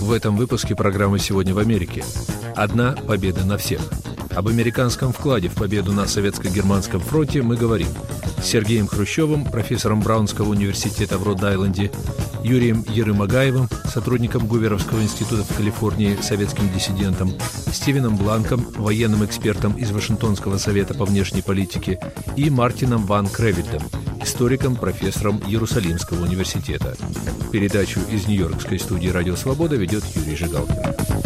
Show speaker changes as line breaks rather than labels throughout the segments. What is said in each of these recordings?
в этом выпуске программы «Сегодня в Америке». Одна победа на всех. Об американском вкладе в победу на Советско-Германском фронте мы говорим с Сергеем Хрущевым, профессором Браунского университета в Род-Айленде, Юрием Ерымагаевым, сотрудником Гуверовского института в Калифорнии, советским диссидентом, Стивеном Бланком, военным экспертом из Вашингтонского совета по внешней политике, и Мартином Ван Кревельдом, историком, профессором Иерусалимского университета. Передачу из Нью-Йоркской студии «Радио Свобода» ведет Юрий Жигалкин.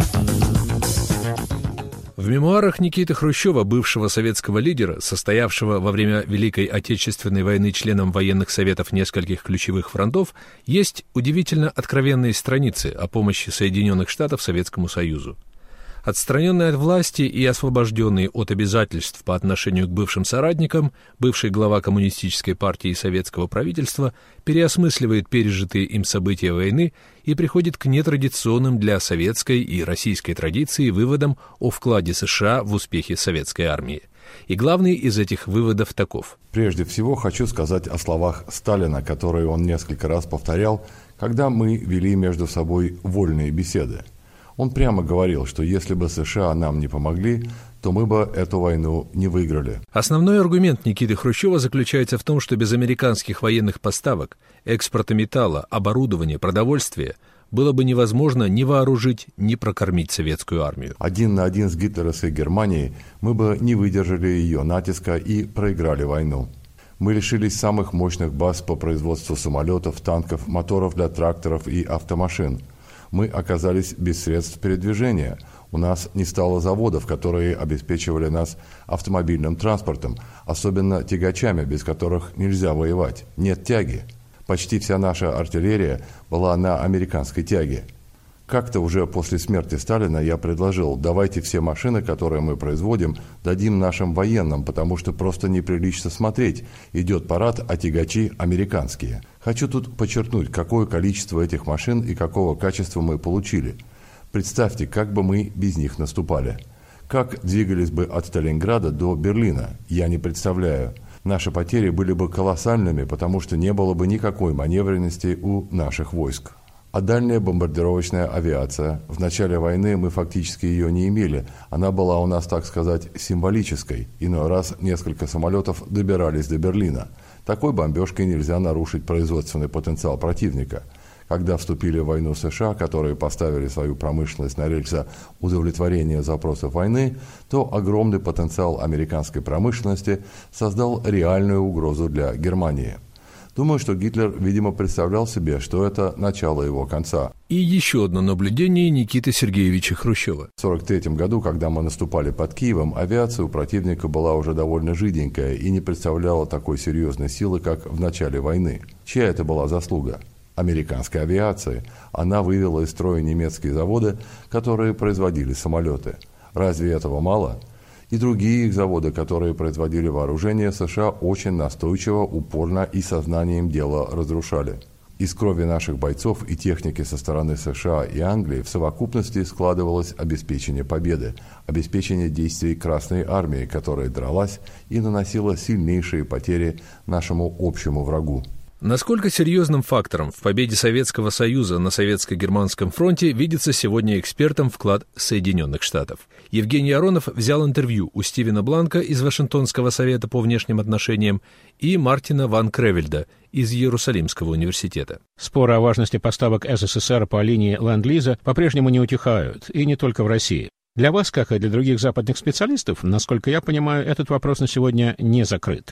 В мемуарах Никиты Хрущева, бывшего советского лидера, состоявшего во время Великой Отечественной войны членом военных советов нескольких ключевых фронтов, есть удивительно откровенные страницы о помощи Соединенных Штатов Советскому Союзу. Отстраненный от власти и освобожденный от обязательств по отношению к бывшим соратникам, бывший глава Коммунистической партии и советского правительства переосмысливает пережитые им события войны и приходит к нетрадиционным для советской и российской традиции выводам о вкладе США в успехи советской армии. И главный из этих выводов таков.
Прежде всего хочу сказать о словах Сталина, которые он несколько раз повторял, когда мы вели между собой вольные беседы. Он прямо говорил, что если бы США нам не помогли, то мы бы эту войну не выиграли.
Основной аргумент Никиты Хрущева заключается в том, что без американских военных поставок, экспорта металла, оборудования, продовольствия было бы невозможно ни вооружить, ни прокормить советскую армию.
Один на один с гитлеровской Германией мы бы не выдержали ее натиска и проиграли войну. Мы лишились самых мощных баз по производству самолетов, танков, моторов для тракторов и автомашин. Мы оказались без средств передвижения. У нас не стало заводов, которые обеспечивали нас автомобильным транспортом, особенно тягачами, без которых нельзя воевать. Нет тяги. Почти вся наша артиллерия была на американской тяге. Как-то уже после смерти Сталина я предложил, давайте все машины, которые мы производим, дадим нашим военным, потому что просто неприлично смотреть. Идет парад, а тягачи американские. Хочу тут подчеркнуть, какое количество этих машин и какого качества мы получили. Представьте, как бы мы без них наступали. Как двигались бы от Сталинграда до Берлина, я не представляю. Наши потери были бы колоссальными, потому что не было бы никакой маневренности у наших войск. А дальняя бомбардировочная авиация. В начале войны мы фактически ее не имели. Она была у нас, так сказать, символической. Иной раз несколько самолетов добирались до Берлина. Такой бомбежкой нельзя нарушить производственный потенциал противника. Когда вступили в войну США, которые поставили свою промышленность на рельсы удовлетворения запросов войны, то огромный потенциал американской промышленности создал реальную угрозу для Германии. Думаю, что Гитлер, видимо, представлял себе, что это начало его конца.
И еще одно наблюдение Никиты Сергеевича Хрущева.
В 1943 году, когда мы наступали под Киевом, авиация у противника была уже довольно жиденькая и не представляла такой серьезной силы, как в начале войны. Чья это была заслуга? Американской авиации. Она вывела из строя немецкие заводы, которые производили самолеты. Разве этого мало? И другие их заводы, которые производили вооружение, США очень настойчиво, упорно и сознанием дела разрушали. Из крови наших бойцов и техники со стороны США и Англии в совокупности складывалось обеспечение победы, обеспечение действий Красной Армии, которая дралась и наносила сильнейшие потери нашему общему врагу.
Насколько серьезным фактором в победе Советского Союза на Советско-Германском фронте видится сегодня экспертом вклад Соединенных Штатов? Евгений Аронов взял интервью у Стивена Бланка из Вашингтонского совета по внешним отношениям и Мартина Ван Кревельда из Иерусалимского университета.
Споры о важности поставок СССР по линии Ленд-Лиза по-прежнему не утихают, и не только в России. Для вас, как и для других западных специалистов, насколько я понимаю, этот вопрос на сегодня не закрыт.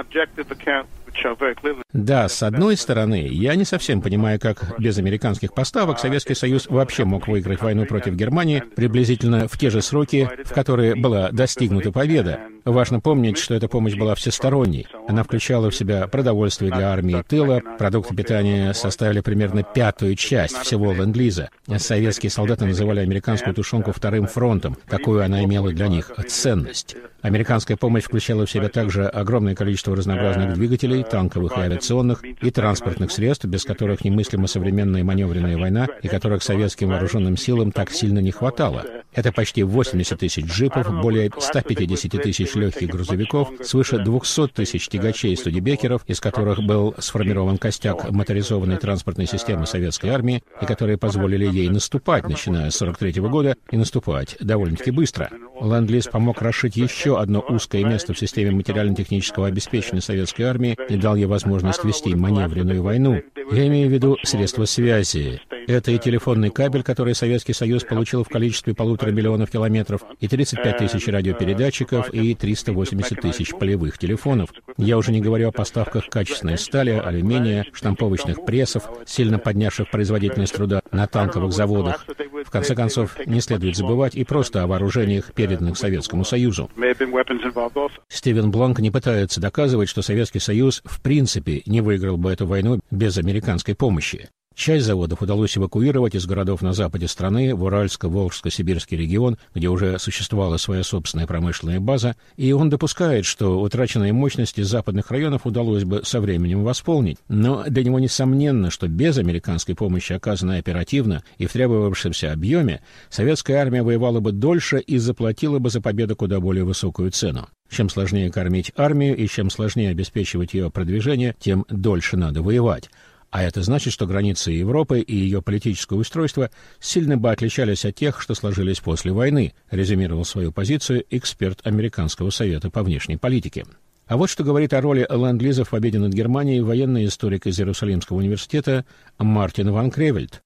Да, с одной стороны, я не совсем понимаю, как без американских поставок Советский Союз вообще мог выиграть войну против Германии приблизительно в те же сроки, в которые была достигнута победа. Важно помнить, что эта помощь была всесторонней. Она включала в себя продовольствие для армии тыла, продукты питания составили примерно 1/5 часть всего ленд-лиза. Советские солдаты называли американскую тушенку вторым фронтом. Такую она имела для них ценность. Американская помощь включала в себя также огромное количество разнообразных двигателей, танковых и авиационных, и транспортных средств, без которых немыслима современная маневренная война, и которых советским вооруженным силам так сильно не хватало. Это почти 80 тысяч джипов, более 150 тысяч легких грузовиков, свыше 200 тысяч тягачей и студебекеров, из которых был сформирован костяк моторизованной транспортной системы советской армии, и которые позволили ей наступать, начиная с 1943 года, и наступать довольно-таки быстро. Ленд-лиз помог расшить еще одно узкое место в системе материально-технического обеспечения советской армии и дал ей возможность вести маневренную войну. Я имею в виду средства связи. Это и телефонный кабель, который Советский Союз получил в количестве 1,5 миллиона километров, и 35 тысяч радиопередатчиков, и 380 тысяч полевых телефонов. Я уже не говорю о поставках качественной стали, алюминия, штамповочных прессов, сильно поднявших производительность труда на танковых заводах. В конце концов, не следует забывать и просто о вооружениях, переданных Советскому Союзу. Стивен Бланк не пытается доказывать, что Советский Союз в принципе не выиграл бы эту войну без американской помощи. Часть заводов удалось эвакуировать из городов на западе страны в Уральско-Волжско-Сибирский регион, где уже существовала своя собственная промышленная база, и он допускает, что утраченные мощности западных районов удалось бы со временем восполнить. Но для него несомненно, что без американской помощи, оказанной оперативно и в требовавшемся объеме, советская армия воевала бы дольше и заплатила бы за победу куда более высокую цену. Чем сложнее кормить армию и чем сложнее обеспечивать ее продвижение, тем дольше надо воевать. А это значит, что границы Европы и ее политическое устройство сильно бы отличались от тех, что сложились после войны, резюмировал свою позицию эксперт Американского совета по внешней политике. А вот что говорит о роли ленд-лиза в победе над Германией военный историк из Иерусалимского университета Мартин ван Кревельд.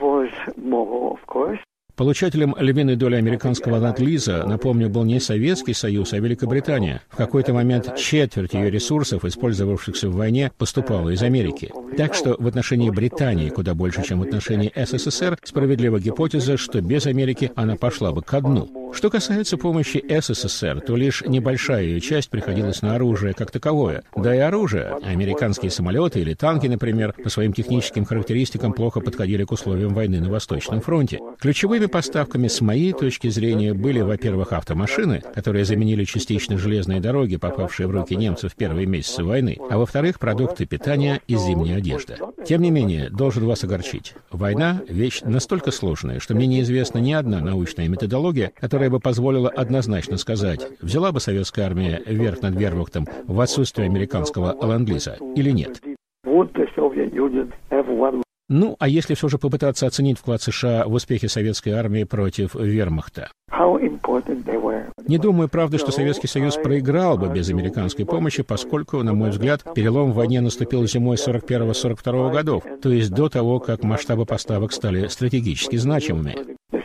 Получателем львиной доли американского ленд-лиза, напомню, был не Советский Союз, а Великобритания. В какой-то момент четверть ее ресурсов, использовавшихся в войне, поступала из Америки. Так что в отношении Британии, куда больше, чем в отношении СССР, справедлива гипотеза, что без Америки она пошла бы ко дну. Что касается помощи СССР, то лишь небольшая ее часть приходилась на оружие как таковое. Да и оружие, американские самолеты или танки, например, по своим техническим характеристикам плохо подходили к условиям войны на Восточном фронте. Ключевыми поставками, с моей точки зрения, были, во-первых, автомашины, которые заменили частично железные дороги, попавшие в руки немцев в первые месяцы войны, а во-вторых, продукты питания и зимняя одежда. Тем не менее, должен вас огорчить. Война — вещь настолько сложная, что мне неизвестна ни одна научная методология, которая бы позволила однозначно сказать, взяла бы советская армия верх над вермахтом в отсутствие американского ленд-лиза или нет. Ну, а если все же попытаться оценить вклад США в успехи советской армии против вермахта? Не думаю, правда, что Советский Союз проиграл бы без американской помощи, поскольку, на мой взгляд, перелом в войне наступил зимой 41-42 годов, то есть до того, как масштабы поставок стали стратегически значимыми.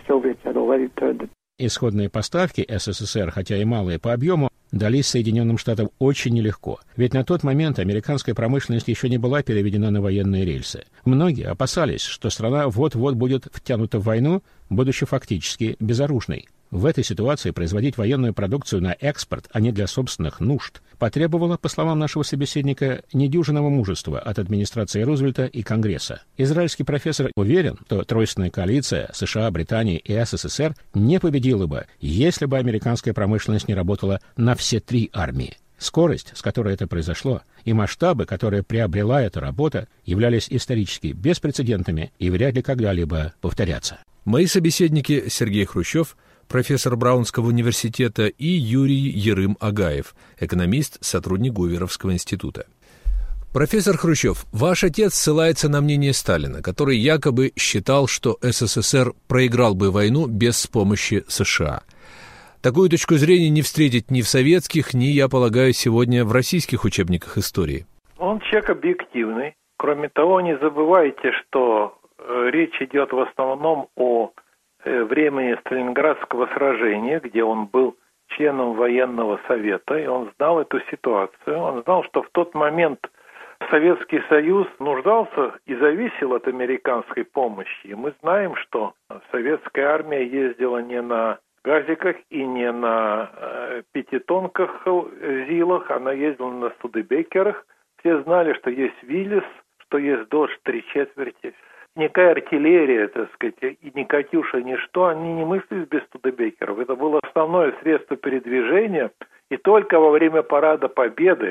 Исходные поставки СССР, хотя и малые по объему, дались Соединенным Штатам очень нелегко. Ведь на тот момент американская промышленность еще не была переведена на военные рельсы. Многие опасались, что страна вот-вот будет втянута в войну, будучи фактически безоружной. В этой ситуации производить военную продукцию на экспорт, а не для собственных нужд, потребовало, по словам нашего собеседника, недюжинного мужества от администрации Рузвельта и Конгресса. Израильский профессор уверен, что тройственная коалиция США, Британии и СССР не победила бы, если бы американская промышленность не работала на все три армии. Скорость, с которой это произошло, и масштабы, которые приобрела эта работа, являлись исторически беспрецедентными и вряд ли когда-либо повторятся.
Мои собеседники Сергей Хрущев, профессор Браунского университета, и Юрий Ерым-Агаев, экономист, сотрудник Гуверовского института. Профессор Хрущев, ваш отец ссылается на мнение Сталина, который якобы считал, что СССР проиграл бы войну без помощи США. Такую точку зрения не встретить ни в советских, ни, я полагаю, сегодня в российских учебниках истории.
Он человек объективный. Кроме того, не забывайте, что речь идет в основном о времени Сталинградского сражения, где он был членом военного совета, и он знал эту ситуацию. Он знал, что в тот момент Советский Союз нуждался и зависел от американской помощи. И мы знаем, что советская армия ездила не на газиках и не на пятитонках ЗИЛах, она ездила на студебекерах. Все знали, что есть Виллис, что есть Додж 3/4. Никакая артиллерия, так сказать, и ни «Катюша», ничто, они не мыслили без студебекеров. Это было основное средство передвижения, и только во время парада Победы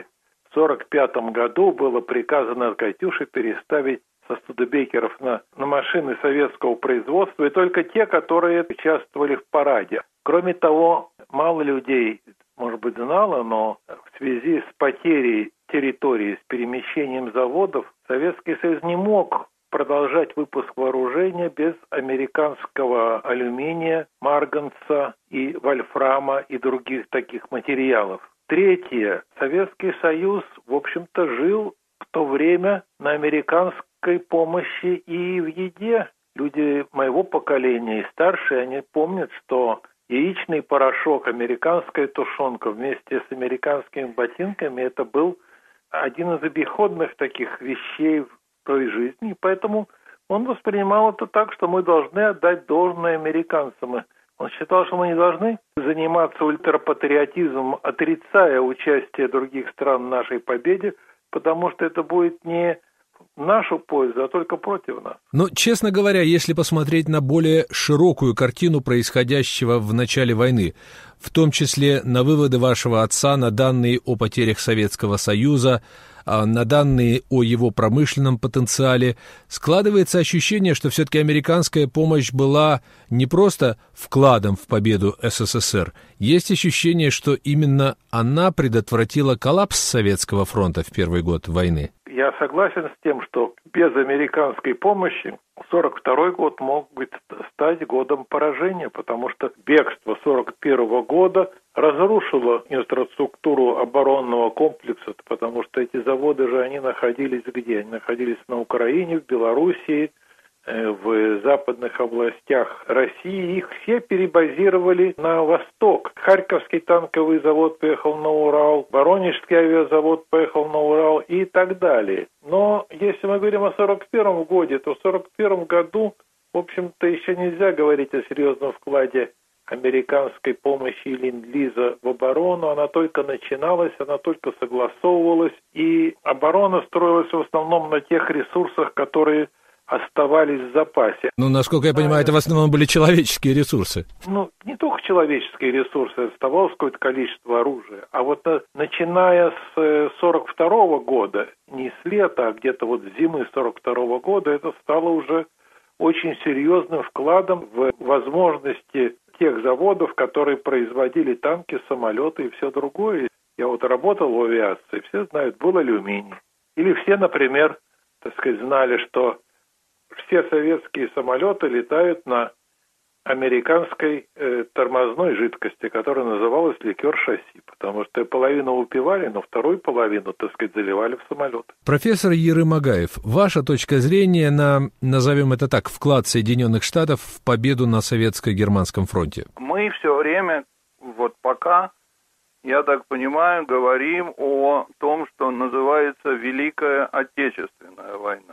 в 1945 году было приказано «Катюши» переставить со студебекеров на машины советского производства, и только те, которые участвовали в параде. Кроме того, мало людей, может быть, знало, но в связи с потерей территории, с перемещением заводов, Советский Союз не мог продолжать выпуск вооружения без американского алюминия, марганца и вольфрама и других таких материалов. Третье. Советский Союз, в общем-то, жил в то время на американской помощи и в еде. Люди моего поколения и старшие, они помнят, что яичный порошок, американская тушенка вместе с американскими ботинками – это был один из обиходных таких вещей в той жизни. И поэтому он воспринимал это так, что мы должны отдать должное американцам. Он считал, что мы не должны заниматься ультрапатриотизмом, отрицая участие других стран в нашей победе, потому что это будет не в нашу пользу, а только против нас.
Но, честно говоря, если посмотреть на более широкую картину происходящего в начале войны, в том числе на выводы вашего отца, на данные о потерях Советского Союза, на данные о его промышленном потенциале, складывается ощущение, что все-таки американская помощь была не просто вкладом в победу СССР. Есть ощущение, что именно она предотвратила коллапс Советского фронта в первый год войны.
Я согласен с тем, что без американской помощи 1942 год мог быть стать годом поражения, потому что бегство 1941 года разрушило инфраструктуру оборонного комплекса, потому что эти заводы же, они находились где? Они находились на Украине, в Белоруссии, в западных областях России. Их все перебазировали на восток. Харьковский танковый завод поехал на Урал, Воронежский авиазавод поехал на Урал и так далее. Но если мы говорим о 1941 году, то в 1941 году, в общем-то, еще нельзя говорить о серьезном вкладе американской помощи и ленд-лиза в оборону. Она только начиналась, она только согласовывалась, и оборона строилась в основном на тех ресурсах, которые оставались в запасе.
Ну, насколько я понимаю, это в основном были человеческие ресурсы.
Ну, не только человеческие ресурсы, оставалось какое-то количество оружия. А вот начиная с 1942 года, не с лета, а где-то вот с зимы 1942 года, это стало уже очень серьезным вкладом в возможности тех заводов, которые производили танки, самолеты и все другое. Я вот работал в авиации, все знают, был алюминий. Или все, например, так сказать, знали, что все советские самолеты летают на американской тормозной жидкости, которая называлась ликер шасси, потому что половину выпивали, но вторую половину, так сказать, заливали в самолет.
Профессор Ерым Агаев, ваша точка зрения на, назовем это так, вклад Соединенных Штатов в победу на советско-германском фронте?
Мы все время, вот пока, я так понимаю, говорим о том, что называется Великая Отечественная война.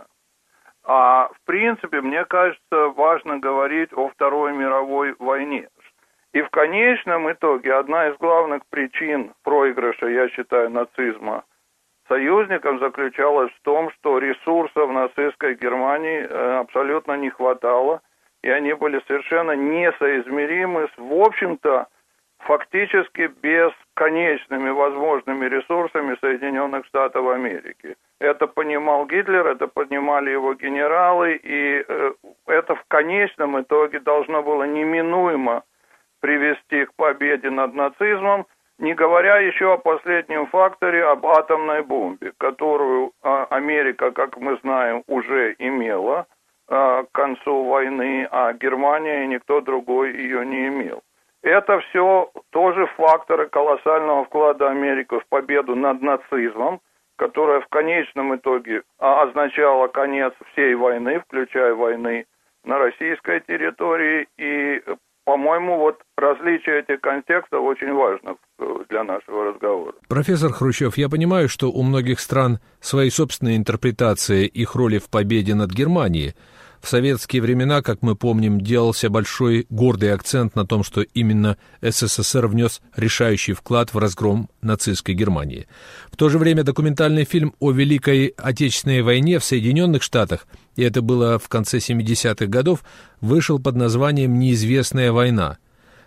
А в принципе, мне кажется, важно говорить о Второй мировой войне. И в конечном итоге одна из главных причин проигрыша, я считаю, нацизма союзникам заключалась в том, что ресурсов нацистской Германии абсолютно не хватало, и они были совершенно несоизмеримы с, в общем-то, фактически бесконечными возможными ресурсами Соединенных Штатов Америки. Это понимал Гитлер, это понимали его генералы, и это в конечном итоге должно было неминуемо привести к победе над нацизмом, не говоря еще о последнем факторе, об атомной бомбе, которую Америка, как мы знаем, уже имела к концу войны, а Германия и никто другой ее не имел. Это все тоже факторы колоссального вклада Америки в победу над нацизмом, которая в конечном итоге означала конец всей войны, включая войны на российской территории. И, по-моему, вот различие этих контекстов очень важно для нашего разговора.
Профессор Хрущев, я понимаю, что у многих стран свои собственные интерпретации их роли в победе над Германией. В советские времена, как мы помним, делался большой гордый акцент на том, что именно СССР внес решающий вклад в разгром нацистской Германии. В то же время документальный фильм о Великой Отечественной войне в Соединенных Штатах, и это было в конце 70-х годов, вышел под названием «Неизвестная война».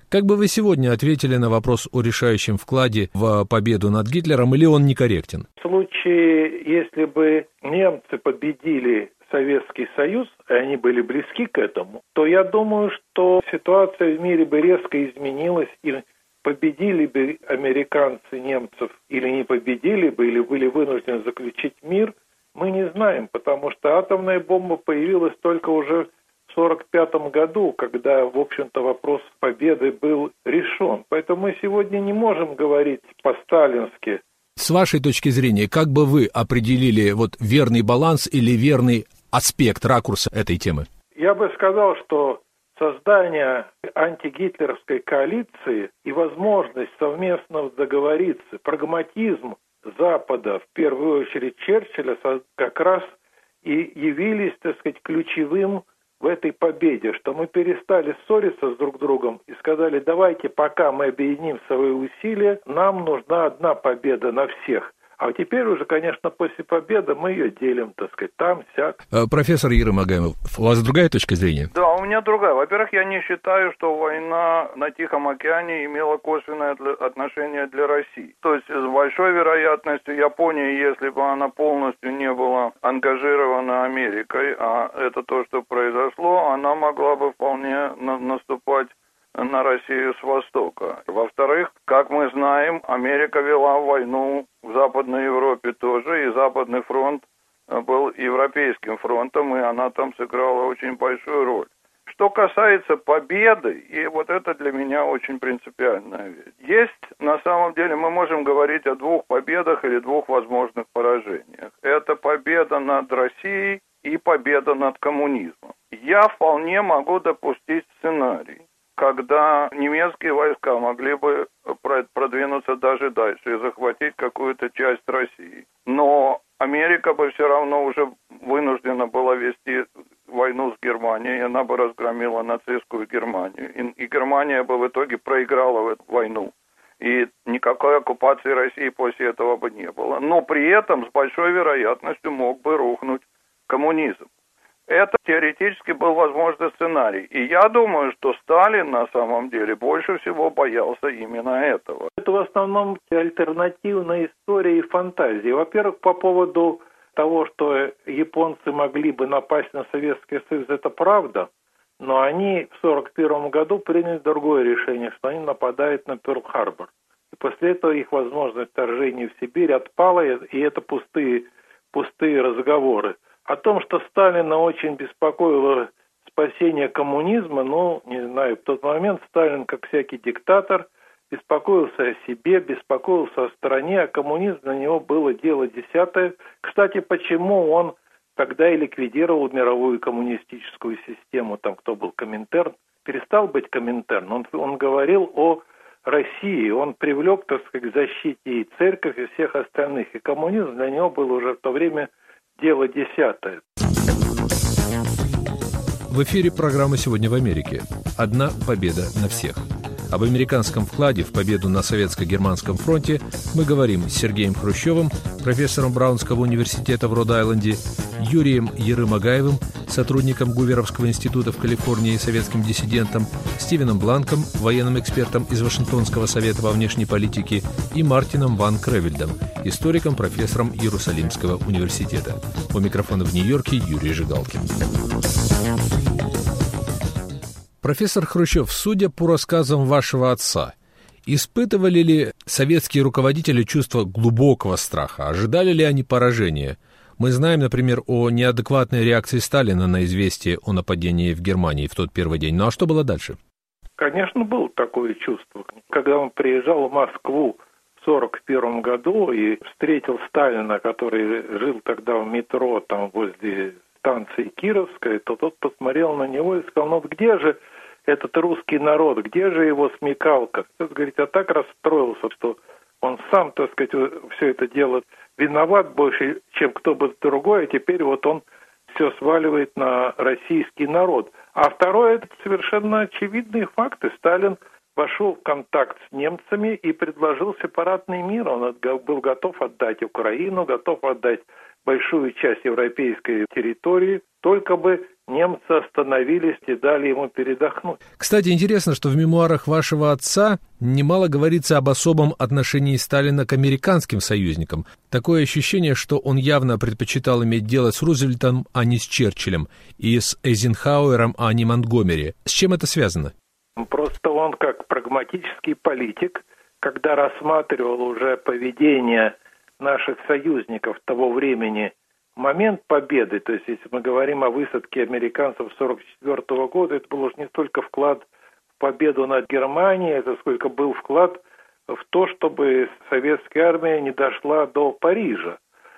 Как бы вы сегодня ответили на вопрос о решающем вкладе в победу над Гитлером, или он некорректен?
В случае, если бы немцы победили Советский Союз, и они были близки к этому, то я думаю, что ситуация в мире бы резко изменилась, и победили бы американцы немцев или не победили бы, или были вынуждены заключить мир, мы не знаем, потому что атомная бомба появилась только уже в 1945 году, когда, в общем-то, вопрос победы был решен. Поэтому мы сегодня не можем говорить по-сталински.
С вашей точки зрения, как бы вы определили верный баланс или верный аспект, ракурс этой темы?
Я бы сказал, что создание антигитлеровской коалиции и возможность совместно договориться, прагматизм Запада, в первую очередь Черчилля, как раз и явились, так сказать, ключевым в этой победе, что мы перестали ссориться с друг другом и сказали, давайте, пока мы объединим свои усилия, нам нужна одна победа на всех. А теперь уже, конечно, после победы мы ее делим, так сказать, там, сяк.
Профессор Юрий Магаев, у вас другая точка зрения?
Да, у меня другая. Во-первых, я не считаю, что война на Тихом океане имела косвенное отношение для России. То есть с большой вероятностью Япония, если бы она полностью не была ангажирована Америкой, а это то, что произошло, она могла бы вполне наступать на Россию с востока. Во-вторых, как мы знаем, Америка вела войну в Западной Европе тоже, и Западный фронт был европейским фронтом, и она там сыграла очень большую роль. Что касается победы, и вот это для меня очень принципиальная вещь. Есть, на самом деле, мы можем говорить о двух победах или двух возможных поражениях. Это победа над Россией и победа над коммунизмом. Я вполне могу допустить сценарий, когда немецкие войска могли бы продвинуться даже дальше и захватить какую-то часть России. Но Америка бы все равно уже вынуждена была вести войну с Германией, и она бы разгромила нацистскую Германию. И Германия бы в итоге проиграла эту войну. И никакой оккупации России после этого бы не было. Но при этом с большой вероятностью мог бы рухнуть коммунизм. Это теоретически был возможный сценарий. И я думаю, что Сталин на самом деле больше всего боялся именно этого.
Это в основном альтернативная история и фантазии. Во-первых, по поводу того, что японцы могли бы напасть на Советский Союз, это правда. Но они в 1941 году приняли другое решение, что они нападают на Пёрл-Харбор. И после этого их возможность вторжения в Сибирь отпала, и это пустые разговоры. О том, что Сталина очень беспокоило спасение коммунизма, не знаю, в тот момент Сталин, как всякий диктатор, беспокоился о себе, беспокоился о стране, а коммунизм для него было дело десятое. Кстати, почему он тогда и ликвидировал мировую коммунистическую систему, там кто был Коминтерн, перестал быть Коминтерн, он говорил о России, он привлек, так сказать, к защите и церковь, и всех остальных, и коммунизм для него был уже в то время дело десятое.
В эфире программа «Сегодня в Америке». Одна победа на всех. Об американском вкладе в победу на Советско-Германском фронте мы говорим с Сергеем Хрущевым, профессором Браунского университета в Род-Айленде, Юрием Ерымагаевым, сотрудником Гуверовского института в Калифорнии и советским диссидентом, Стивеном Бланком, военным экспертом из Вашингтонского совета по внешней политике, и Мартином Ван Кревельдом, историком, профессором Иерусалимского университета. У микрофона в Нью-Йорке Юрий Жигалкин. Профессор Хрущев, судя по рассказам вашего отца, испытывали ли советские руководители чувство глубокого страха? Ожидали ли они поражения? Мы знаем, например, о неадекватной реакции Сталина на известие о нападении в Германии в тот первый день. Ну а что было дальше?
Конечно, было такое чувство. Когда он приезжал в Москву в 1941 году и встретил Сталина, который жил тогда в метро там возле станции Кировская, то тот посмотрел на него и сказал, где же этот русский народ, где же его смекалка? Тот говорит, так расстроился, что он сам, так сказать, все это дело виноват больше, чем кто бы другой, а теперь он все сваливает на российский народ. А второе, это совершенно очевидные факты. Сталин вошел в контакт с немцами и предложил сепаратный мир. Он был готов отдать Украину, готов отдать большую часть европейской территории, только бы немцы остановились и дали ему передохнуть.
Кстати, интересно, что в мемуарах вашего отца немало говорится об особом отношении Сталина к американским союзникам. Такое ощущение, что он явно предпочитал иметь дело с Рузвельтом, а не с Черчиллем, и с Эйзенхауэром, а не Монтгомери. С чем это связано?
Просто он, как прагматический политик, когда рассматривал уже поведение наших союзников того времени, момент победы, то есть если мы говорим о высадке американцев 1944 года, это был уже не столько вклад в победу над Германией, это сколько был вклад в то, чтобы советская армия не дошла до Парижа.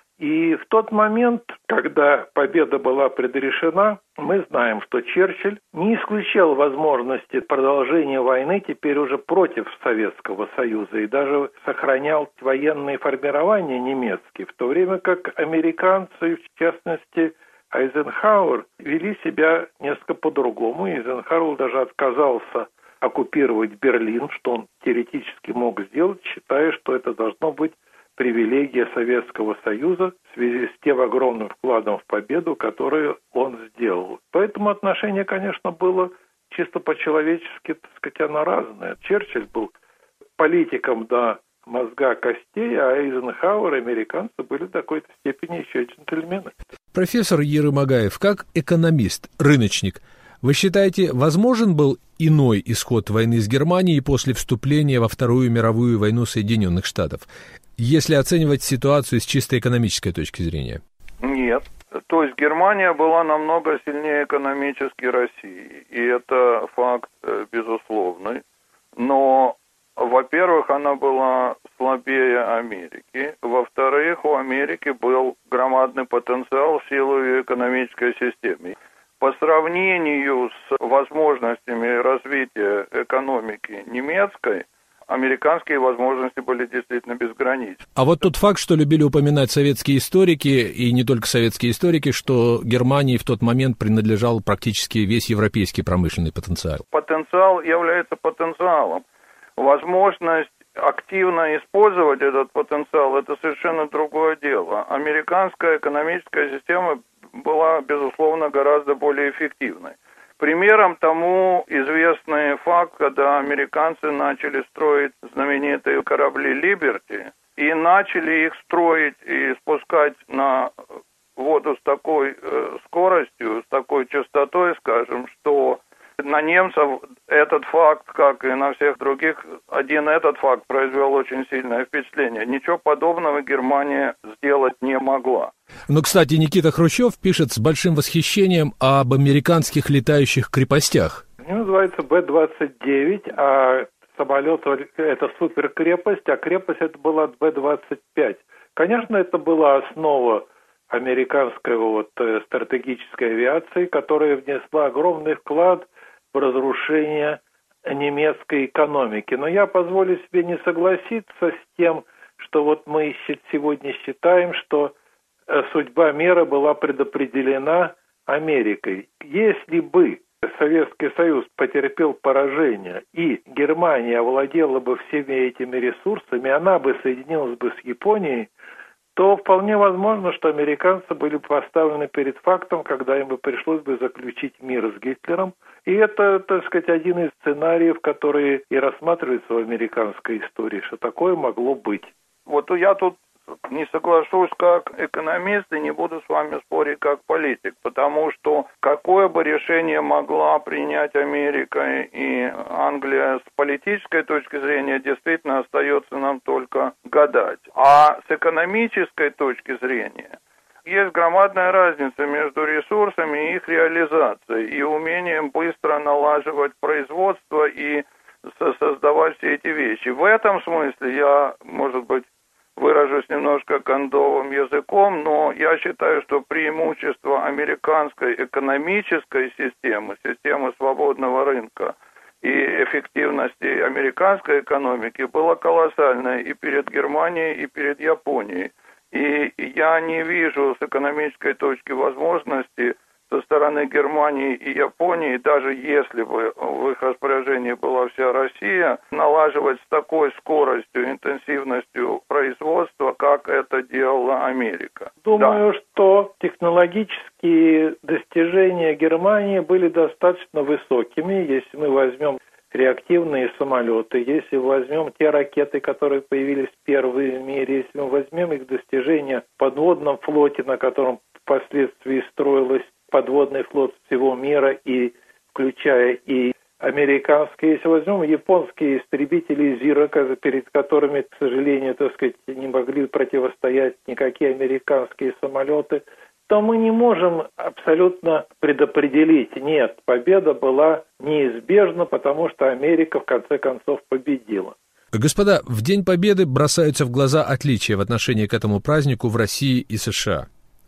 И в тот момент, когда победа была предрешена, мы знаем, что Черчилль не исключал возможности продолжения войны теперь уже против Советского Союза и даже сохранял военные формирования немецкие, в то время как американцы, в частности Эйзенхауэр, вели себя несколько по-другому. Эйзенхауэр даже отказался оккупировать Берлин, что он теоретически мог сделать, считая, что это должно быть привилегия Советского Союза в связи с тем огромным вкладом в победу, который он сделал. Поэтому отношение, конечно, было чисто по-человечески, так сказать, оно разное. Черчилль был политиком до мозга костей, а Эйзенхауэр, американцы, были в какой-то степени еще джентльмены.
Профессор Ерымагаев, как экономист, рыночник, вы считаете, возможен был иной исход войны с Германией после вступления во Вторую мировую войну Соединенных Штатов, если оценивать ситуацию с чисто экономической точки зрения?
Нет. То есть Германия была намного сильнее экономически России, и это факт безусловный. Но, во-первых, она была слабее Америки. Во-вторых, у Америки был громадный потенциал в силу ее экономической системы. По сравнению с возможностями развития экономики немецкой, американские возможности были действительно безграничны.
А вот тот факт, что любили упоминать советские историки, и не только советские историки, что Германии в тот момент принадлежал практически весь европейский промышленный потенциал.
Потенциал является потенциалом. Возможность активно использовать этот потенциал – это совершенно другое дело. Американская экономическая система была, безусловно, гораздо более эффективной. Примером тому известный факт, когда американцы начали строить знаменитые корабли «Либерти» и начали их строить и спускать на воду с такой скоростью, с такой частотой, скажем, что на немцев этот факт, как и на всех других, один этот факт произвел очень сильное впечатление. Ничего подобного Германия сделать не могла.
Но, кстати, Никита Хрущев пишет с большим восхищением об американских летающих крепостях.
Они называются Б-29, а самолет – это суперкрепость, а крепость – это была Б-25. Конечно, это была основа американской стратегической авиации, которая внесла огромный вклад в разрушение немецкой экономики. Но я позволю себе не согласиться с тем, что мы сегодня считаем, что судьба мира была предопределена Америкой. Если бы Советский Союз потерпел поражение и Германия овладела бы всеми этими ресурсами, она бы соединилась бы с Японией, то вполне возможно, что американцы были поставлены перед фактом, когда им бы пришлось бы заключить мир с Гитлером. И это, так сказать, один из сценариев, которые и рассматриваются в американской истории, что такое могло быть.
Я тут не соглашусь как экономист и не буду с вами спорить как политик, потому что какое бы решение могла принять Америка и Англия с политической точки зрения, действительно остается нам только гадать. А с экономической точки зрения есть громадная разница между ресурсами и их реализацией, и умением быстро налаживать производство и создавать все эти вещи. В этом смысле я, может быть, выражусь немножко кондовым языком, но я считаю, что преимущество американской экономической системы, системы свободного рынка и эффективности американской экономики было колоссальное и перед Германией, и перед Японией. И я не вижу с экономической точки возможности со стороны Германии и Японии, даже если бы в их распоряжении была вся Россия, налаживать с такой скоростью, интенсивностью производства, как это делала Америка.
Думаю, что технологические достижения Германии были достаточно высокими, если мы возьмем реактивные самолеты, если возьмем те ракеты, которые появились первые в мире, если мы возьмем их достижения в подводном флоте, на котором впоследствии строилась подводный флот всего мира, и включая и американские, если возьмем японские истребители Зирока, перед которыми, к сожалению, не могли противостоять никакие американские самолеты, то мы не можем абсолютно предопределить. Нет, победа была неизбежна, потому что Америка в конце концов победила.
Господа, в День Победы бросаются в глаза отличия в отношении к этому празднику в России и США.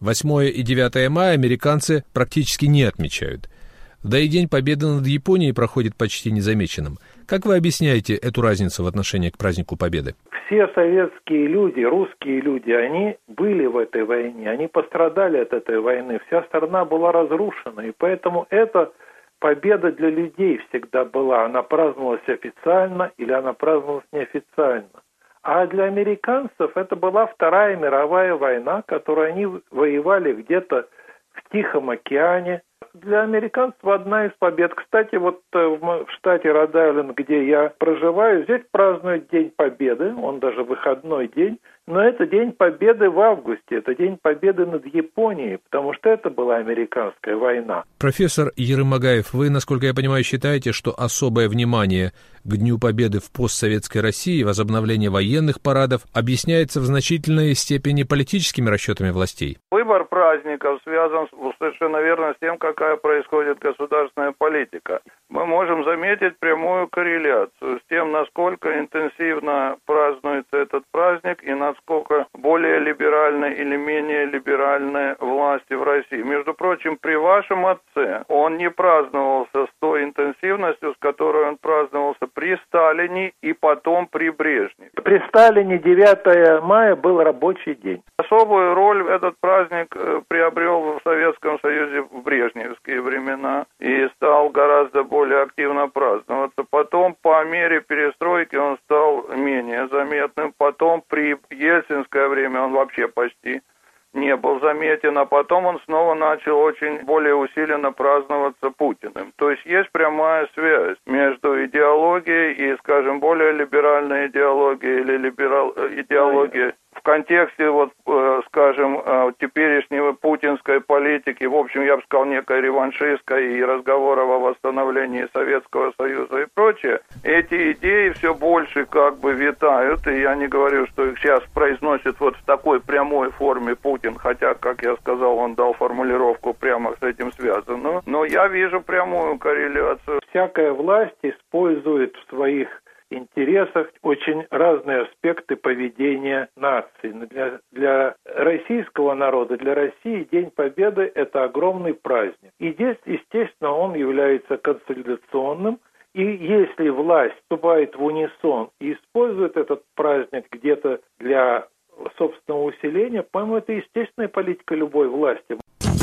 8 и 9 мая американцы практически не отмечают. Да и День Победы над Японией проходит почти незамеченным. Как вы объясняете эту разницу в отношении к празднику Победы?
Все советские люди, русские люди, они были в этой войне, они пострадали от этой войны. Вся страна была разрушена, и поэтому эта победа для людей всегда была. Она праздновалась официально или она праздновалась неофициально. А для американцев это была Вторая мировая война, которую они воевали где-то в Тихом океане. Для американцев одна из побед. Кстати, вот в штате Род-Айленд, где я проживаю, здесь празднуют День Победы, он даже выходной день, но это День Победы в августе, это День Победы над Японией, потому что это была американская война.
Профессор Ерымагаев, вы, насколько я понимаю, считаете, что особое внимание к Дню Победы в постсоветской России, возобновление военных парадов объясняется в значительной степени политическими расчетами властей?
Выбор праздников связан совершенно верно с тем, какая происходит государственная политика. Мы можем заметить прямую корреляцию с тем, насколько интенсивно празднуется этот праздник и насколько более либеральны или менее либеральные власти в России. Между прочим, при вашем отце он не праздновался с той интенсивностью, с которой он праздновался при Сталине и потом при Брежневе.
При Сталине 9 мая был рабочий день.
Особую роль этот праздник приобрел в Советском Союзе в брежневские времена и стал гораздо более активно праздноваться. Потом, по мере перестройки, он стал менее заметным. Потом, при ельцинское время, он вообще почти не был заметен, а потом он снова начал очень более усиленно праздноваться Путиным. То есть есть прямая связь между идеологией и, скажем, более либеральной идеологией или идеологией в контексте, скажем, теперешнего путинской политики, в общем, я бы сказал, некой реваншистской и разговоров о восстановлении Советского Союза и прочее, эти идеи все больше как бы витают, и я не говорю, что их сейчас произносит вот в такой прямой форме Путин, хотя, как я сказал, он дал формулировку прямо с этим связанную, но я вижу прямую корреляцию.
Всякая власть использует в своих интересах очень разные аспекты поведения нации. Для российского народа, для России День Победы – это огромный праздник. И здесь, естественно, он является консолидационным. И если власть вступает в унисон и использует этот праздник где-то для собственного усиления, по-моему, это естественная политика любой власти.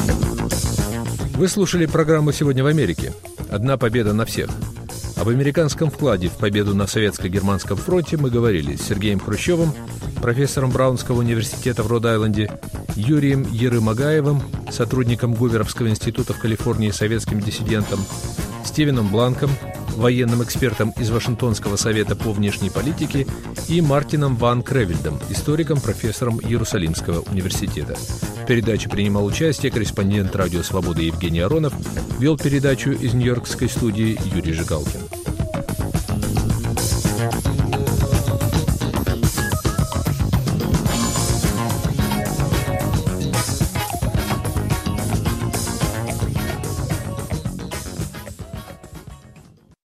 Вы слушали программу «Сегодня в Америке». Одна победа на всех. Об американском вкладе в победу на Советско-Германском фронте мы говорили с Сергеем Хрущевым, профессором Браунского университета в Род-Айленде, Юрием Ерымагаевым, сотрудником Гуверовского института в Калифорнии, советским диссидентом, Стивеном Бланком, военным экспертом из Вашингтонского совета по внешней политике, и Мартином Ван Кревельдом, историком, профессором Иерусалимского университета. В передаче принимал участие корреспондент «Радио Свобода» Евгений Аронов, вел передачу из нью-йоркской студии Юрий Жигалкин.